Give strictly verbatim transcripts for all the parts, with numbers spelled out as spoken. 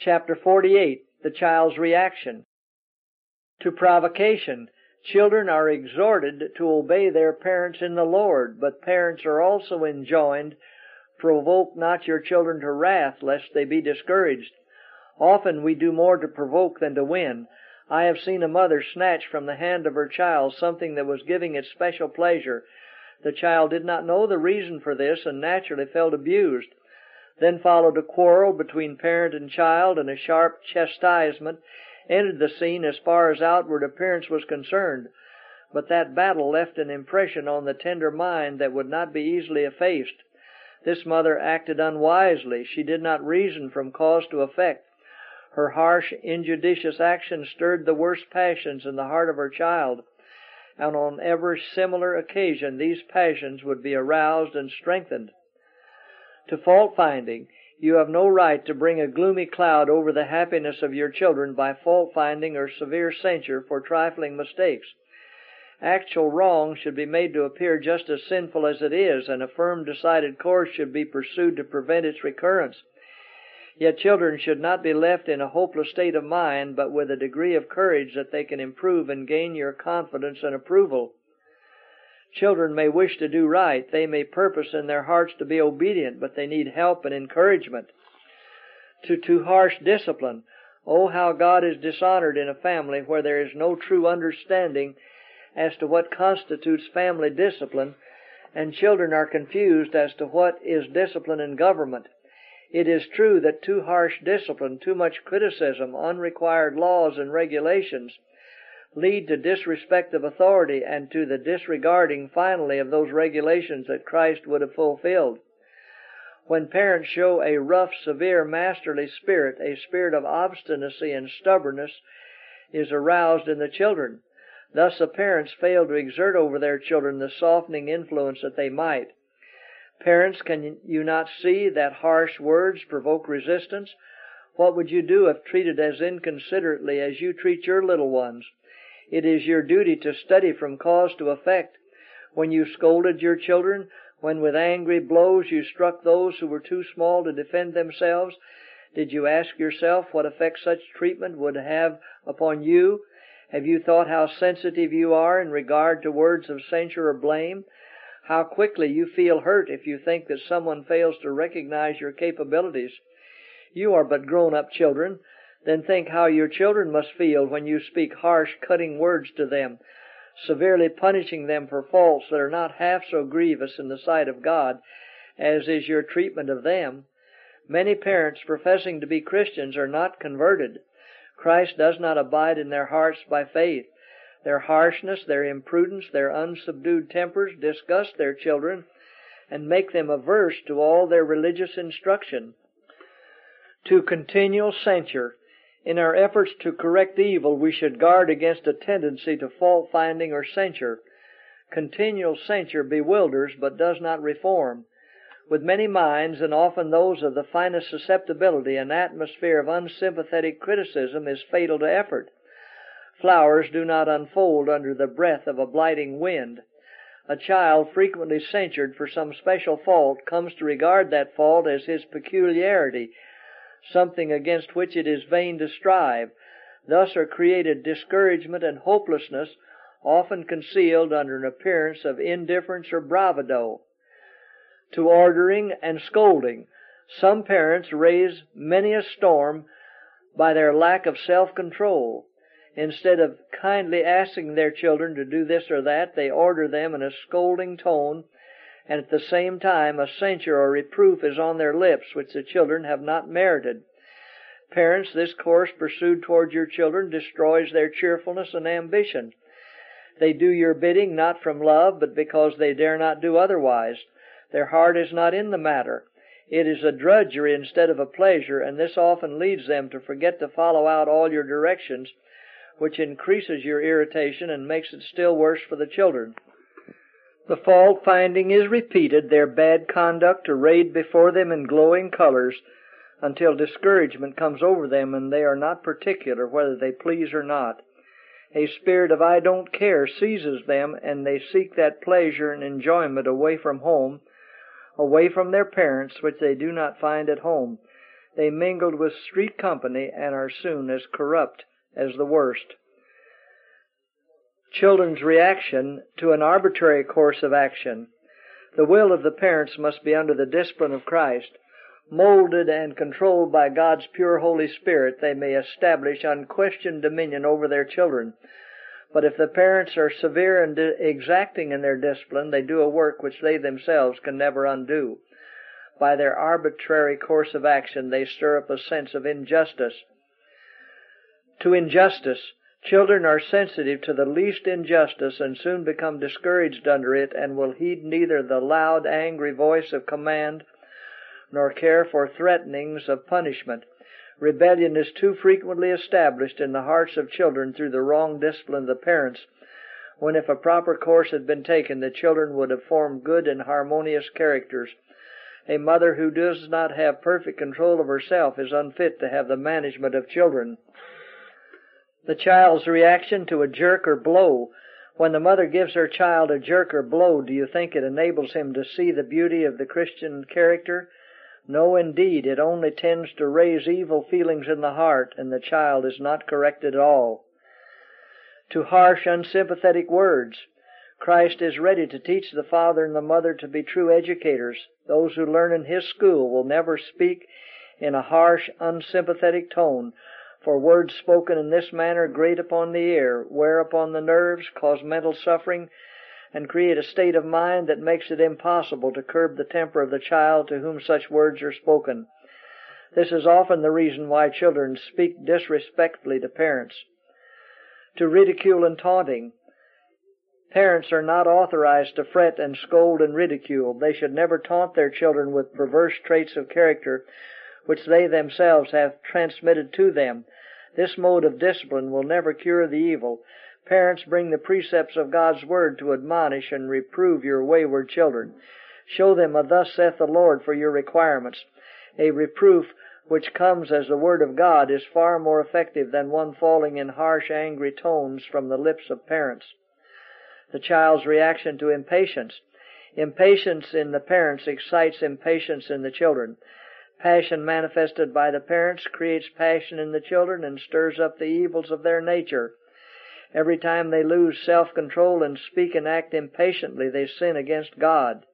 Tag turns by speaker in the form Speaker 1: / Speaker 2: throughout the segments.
Speaker 1: Chapter forty-eight. The child's reaction. To provocation. Children are exhorted to obey their parents in the Lord, but parents are also enjoined, provoke not your children to wrath, lest they be discouraged. Often we do more to provoke than to win. I have seen a mother snatch from the hand of her child something that was giving it special pleasure. The child did not know the reason for this and naturally felt abused. Then followed a quarrel between parent and child, and a sharp chastisement entered the scene as far as outward appearance was concerned. But that battle left an impression on the tender mind that would not be easily effaced. This mother acted unwisely. She did not reason from cause to effect. Her harsh, injudicious action stirred the worst passions in the heart of her child, and on every similar occasion these passions would be aroused and strengthened. To fault-finding. You have no right to bring a gloomy cloud over the happiness of your children by fault-finding or severe censure for trifling mistakes. Actual wrong should be made to appear just as sinful as it is, and a firm, decided course should be pursued to prevent its recurrence. Yet children should not be left in a hopeless state of mind, but with a degree of courage that they can improve and gain your confidence and approval. Children may wish to do right. They may purpose in their hearts to be obedient, but they need help and encouragement. To too harsh discipline. Oh, how God is dishonored in a family where there is no true understanding as to what constitutes family discipline, and children are confused as to what is discipline in government. It is true that too harsh discipline, too much criticism, unrequired laws and regulations lead to disrespect of authority and to the disregarding, finally, of those regulations that Christ would have fulfilled. When parents show a rough, severe, masterly spirit, a spirit of obstinacy and stubbornness is aroused in the children. Thus the parents fail to exert over their children the softening influence that they might. Parents, can you not see that harsh words provoke resistance? What would you do if treated as inconsiderately as you treat your little ones? It is your duty to study from cause to effect. When you scolded your children, when with angry blows you struck those who were too small to defend themselves, did you ask yourself what effect such treatment would have upon you? Have you thought how sensitive you are in regard to words of censure or blame? How quickly you feel hurt if you think that someone fails to recognize your capabilities? You are but grown-up children. Then think how your children must feel when you speak harsh, cutting words to them, severely punishing them for faults that are not half so grievous in the sight of God as is your treatment of them. Many parents professing to be Christians are not converted. Christ does not abide in their hearts by faith. Their harshness, their imprudence, their unsubdued tempers disgust their children and make them averse to all their religious instruction. To continual censure. In our efforts to correct evil, we should guard against a tendency to fault-finding or censure. Continual censure bewilders but does not reform. With many minds, and often those of the finest susceptibility, an atmosphere of unsympathetic criticism is fatal to effort. Flowers do not unfold under the breath of a blighting wind. A child frequently censured for some special fault comes to regard that fault as his peculiarity, something against which it is vain to strive. Thus are created discouragement and hopelessness, often concealed under an appearance of indifference or bravado. To ordering and scolding. Some parents raise many a storm by their lack of self-control. Instead of kindly asking their children to do this or that, they order them in a scolding tone, and at the same time a censure or reproof is on their lips which the children have not merited. Parents, this course pursued toward your children destroys their cheerfulness and ambition. They do your bidding not from love, but because they dare not do otherwise. Their heart is not in the matter. It is a drudgery instead of a pleasure, and this often leads them to forget to follow out all your directions, which increases your irritation and makes it still worse for the children. The fault-finding is repeated, their bad conduct arrayed before them in glowing colors, until discouragement comes over them and they are not particular whether they please or not. A spirit of I don't care seizes them, and they seek that pleasure and enjoyment away from home, away from their parents, which they do not find at home. they mingled with street company and are soon as corrupt as the worst. Children's reaction to an arbitrary course of action. The will of the parents must be under the discipline of Christ. Molded and controlled by God's pure Holy Spirit, they may establish unquestioned dominion over their children. But if the parents are severe and exacting in their discipline, they do a work which they themselves can never undo. By their arbitrary course of action, they stir up a sense of injustice. To injustice, children are sensitive to the least injustice and soon become discouraged under it and will heed neither the loud, angry voice of command nor care for threatenings of punishment. Rebellion is too frequently established in the hearts of children through the wrong discipline of the parents, when if a proper course had been taken, the children would have formed good and harmonious characters. A mother who does not have perfect control of herself is unfit to have the management of children. The child's reaction to a jerk or blow. When the mother gives her child a jerk or blow, do you think it enables him to see the beauty of the Christian character? No, indeed, it only tends to raise evil feelings in the heart, and the child is not corrected at all. To harsh, unsympathetic words. Christ is ready to teach the father and the mother to be true educators. Those who learn in His school will never speak in a harsh, unsympathetic tone, for words spoken in this manner grate upon the ear, wear upon the nerves, cause mental suffering, and create a state of mind that makes it impossible to curb the temper of the child to whom such words are spoken. This is often the reason why children speak disrespectfully to parents. To ridicule and taunting. Parents are not authorized to fret and scold and ridicule. They should never taunt their children with perverse traits of character which they themselves have transmitted to them. This mode of discipline will never cure the evil. Parents, bring the precepts of God's Word to admonish and reprove your wayward children. Show them a "Thus saith the Lord" for your requirements. A reproof which comes as the Word of God is far more effective than one falling in harsh, angry tones from the lips of parents. The child's reaction to impatience. Impatience in the parents excites impatience in the children. Passion manifested by the parents creates passion in the children and stirs up the evils of their nature. Every time they lose self-control and speak and act impatiently, they sin against God.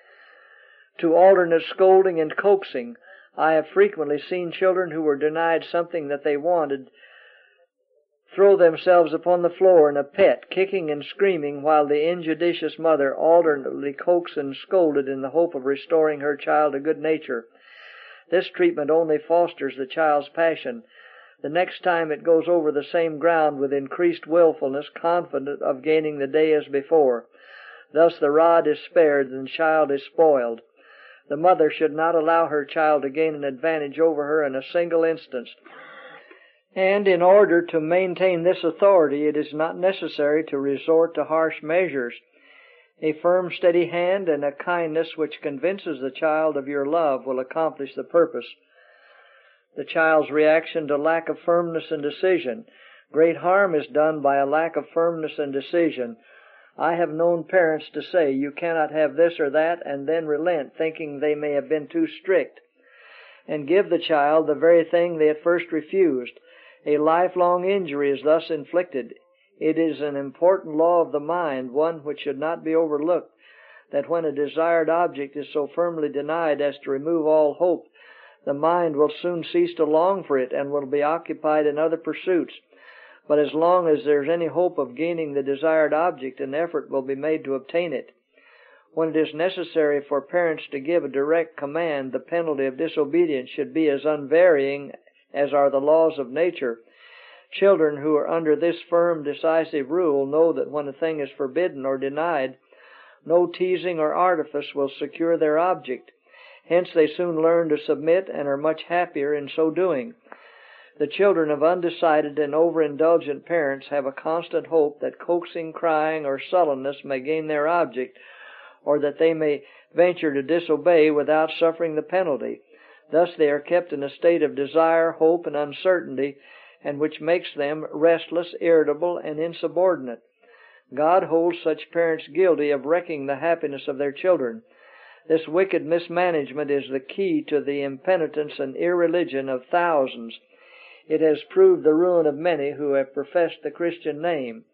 Speaker 1: To alternate scolding and coaxing. I have frequently seen children who were denied something that they wanted throw themselves upon the floor in a pet, kicking and screaming, while the injudicious mother alternately coaxed and scolded in the hope of restoring her child to good nature. This treatment only fosters the child's passion. The next time it goes over the same ground with increased willfulness, confident of gaining the day as before. Thus the rod is spared and the child is spoiled. The mother should not allow her child to gain an advantage over her in a single instance. And in order to maintain this authority, it is not necessary to resort to harsh measures. A firm, steady hand and a kindness which convinces the child of your love will accomplish the purpose. The child's reaction to lack of firmness and decision. Great harm is done by a lack of firmness and decision. I have known parents to say, "You cannot have this or that," and then relent, thinking they may have been too strict, and give the child the very thing they at first refused. A lifelong injury is thus inflicted. It is an important law of the mind, one which should not be overlooked, that when a desired object is so firmly denied as to remove all hope, the mind will soon cease to long for it and will be occupied in other pursuits. But as long as there is any hope of gaining the desired object, an effort will be made to obtain it. When it is necessary for parents to give a direct command, the penalty of disobedience should be as unvarying as are the laws of nature. Children who are under this firm, decisive rule know that when a thing is forbidden or denied, no teasing or artifice will secure their object. Hence they soon learn to submit and are much happier in so doing. The children of undecided and overindulgent parents have a constant hope that coaxing, crying, or sullenness may gain their object, or that they may venture to disobey without suffering the penalty. Thus they are kept in a state of desire, hope, and uncertainty, and which makes them restless, irritable, and insubordinate. God holds such parents guilty of wrecking the happiness of their children. This wicked mismanagement is the key to the impenitence and irreligion of thousands. It has proved the ruin of many who have professed the Christian name.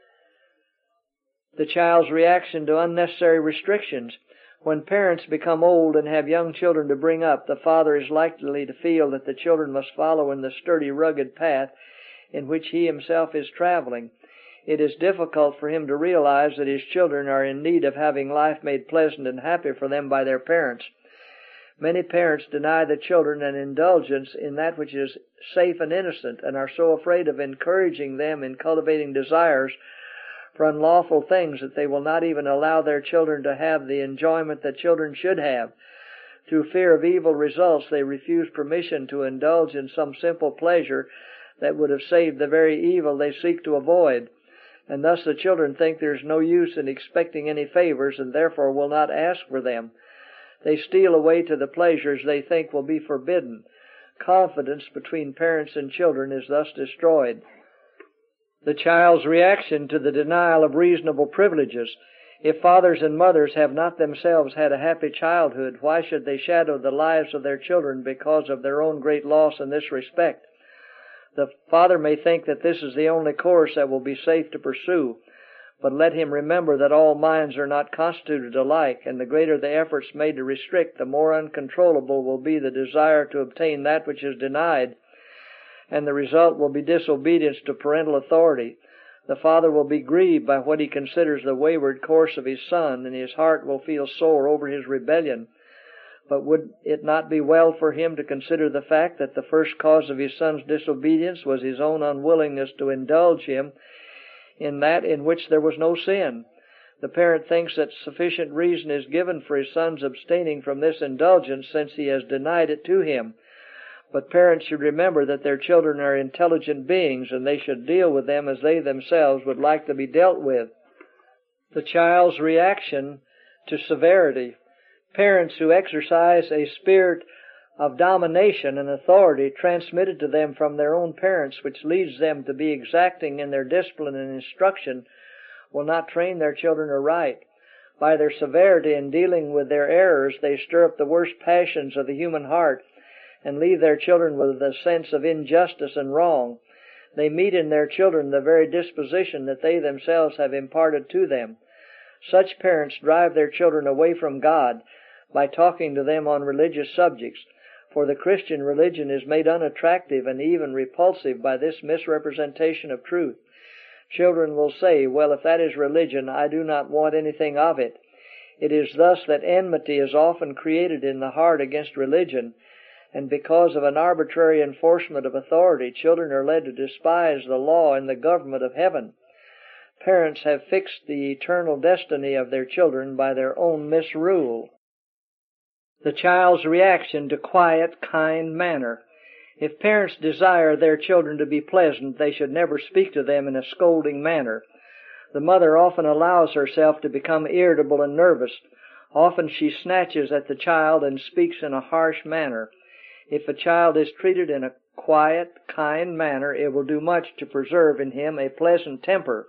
Speaker 1: The child's reaction to unnecessary restrictions. When parents become old and have young children to bring up, the father is likely to feel that the children must follow in the sturdy, rugged path in which he himself is traveling. It is difficult for him to realize that his children are in need of having life made pleasant and happy for them by their parents. Many parents deny the children an indulgence in that which is safe and innocent, and are so afraid of encouraging them in cultivating desires for unlawful things that they will not even allow their children to have the enjoyment that children should have. Through fear of evil results, they refuse permission to indulge in some simple pleasure that would have saved the very evil they seek to avoid. And thus the children think there is no use in expecting any favors, and therefore will not ask for them. They steal away to the pleasures they think will be forbidden. Confidence between parents and children is thus destroyed. The child's reaction to the denial of reasonable privileges. If fathers and mothers have not themselves had a happy childhood, why should they shadow the lives of their children because of their own great loss in this respect? The father may think that this is the only course that will be safe to pursue, but let him remember that all minds are not constituted alike, and the greater the efforts made to restrict, the more uncontrollable will be the desire to obtain that which is denied, and the result will be disobedience to parental authority. The father will be grieved by what he considers the wayward course of his son, and his heart will feel sore over his rebellion. But would it not be well for him to consider the fact that the first cause of his son's disobedience was his own unwillingness to indulge him in that in which there was no sin? The parent thinks that sufficient reason is given for his son's abstaining from this indulgence, since he has denied it to him. But parents should remember that their children are intelligent beings, and they should deal with them as they themselves would like to be dealt with. The child's reaction to severity. Parents who exercise a spirit of domination and authority transmitted to them from their own parents, which leads them to be exacting in their discipline and instruction, will not train their children aright. By their severity in dealing with their errors, they stir up the worst passions of the human heart, and leave their children with a sense of injustice and wrong. They meet in their children the very disposition that they themselves have imparted to them. Such parents drive their children away from God by talking to them on religious subjects, for the Christian religion is made unattractive and even repulsive by this misrepresentation of truth. Children will say, "Well, if that is religion, I do not want anything of it." It is thus that enmity is often created in the heart against religion, and because of an arbitrary enforcement of authority, children are led to despise the law and the government of heaven. Parents have fixed the eternal destiny of their children by their own misrule. The child's reaction to quiet, kind manner. If parents desire their children to be pleasant, they should never speak to them in a scolding manner. The mother often allows herself to become irritable and nervous. Often she snatches at the child and speaks in a harsh manner. If a child is treated in a quiet, kind manner, it will do much to preserve in him a pleasant temper.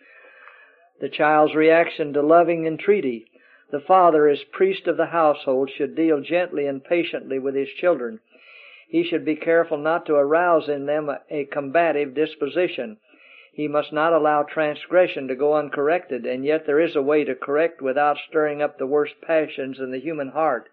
Speaker 1: The child's reaction to loving entreaty. The father, as priest of the household, should deal gently and patiently with his children. He should be careful not to arouse in them a combative disposition. He must not allow transgression to go uncorrected, and yet there is a way to correct without stirring up the worst passions in the human heart.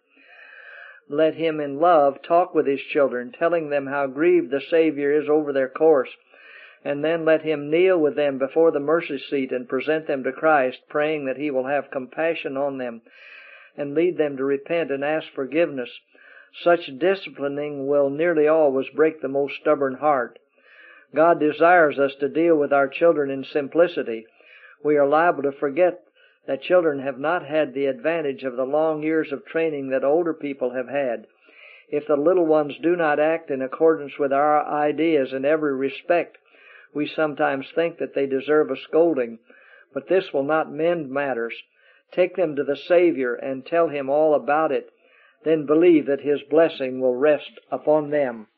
Speaker 1: Let him in love talk with his children, telling them how grieved the Savior is over their course, and then let him kneel with them before the mercy seat and present them to Christ, praying that he will have compassion on them and lead them to repent and ask forgiveness. Such disciplining will nearly always break the most stubborn heart. God desires us to deal with our children in simplicity. We are liable to forget that children have not had the advantage of the long years of training that older people have had. If the little ones do not act in accordance with our ideas in every respect, we sometimes think that they deserve a scolding, but this will not mend matters. Take them to the Savior and tell him all about it. Then believe that his blessing will rest upon them.